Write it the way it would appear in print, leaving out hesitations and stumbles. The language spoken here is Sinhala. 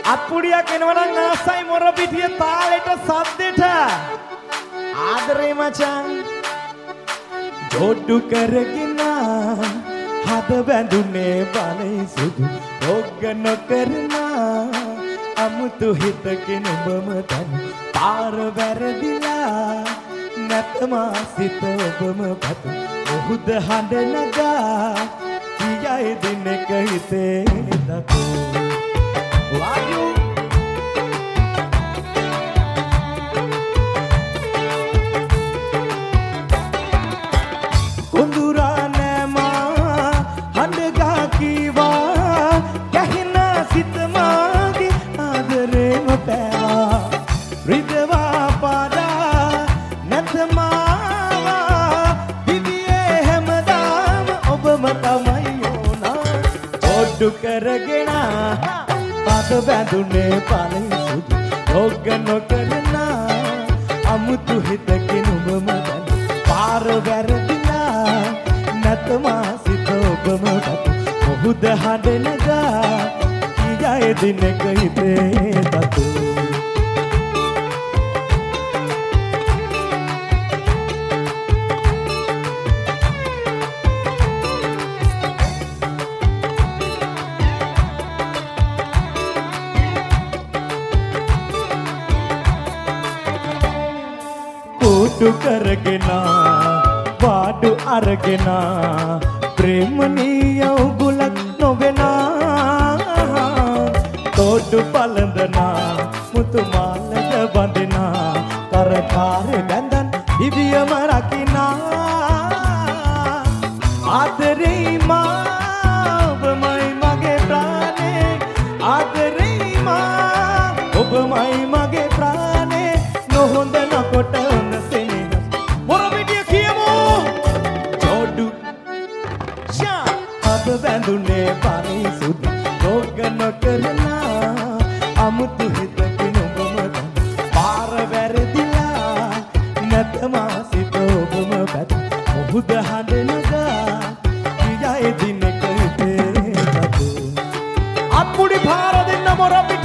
අත්පුඩියක් එනවනම් ආසයි මොර පිටිය තාලෙට සද්දෙට ආදරේ මචං ජොඩු කරගෙන හද බැඳුනේ බලයි සුදු රොග්ග නොකරන අමුතු හිතකින් ඔබම තන පාර වැරදිලා නැතම සිත ඔබම පත ඔහුද හඬ නගා කියයි දිනක හිතේ දකෝ වායු කුඳුරා නෑමා හඬගා කීවා ගැහෙන සිත මාගේ ආදරේම පෑවා රිදවා පාදා නැතමාවා දිවියේ හැමදාම ඔබම තමයි ඕනා ඔඩු කරගෙන පාද බැඳුනේ පළයි සුදු රොග්ග නොකරන අමුතු හිතකින් ඔබම දැන පාර වැරදිලා නැතමා සිත ඔබම ගත මොහුද හඬ නගා කියයි දිනක හිතේ දතු කුටු කරගෙන පාඩු අරගෙන ප්‍රේමනීය උගුලක් නොවෙන තොඩු පළඳන මුතු මාලක බඳින කරකාරේ බැඳන් දිවියම රකින්න ආදරේ මා ඔබමයි මගේ ප්‍රාණේ ආදරේ මා ඔබමයි මගේ ප්‍රාණේ නොහොඳ නකොට බැඳුනේ පරි සුදු රොග්ග නොකරන අමුතු හිතකින් ඔබම තන පාර වැරදිලා නැතමා සිත ඔබම පැත මොහුද හඬ නගා කියයි දිනක හිතේ දතු අත්පුඩි පාර දෙන්න මොර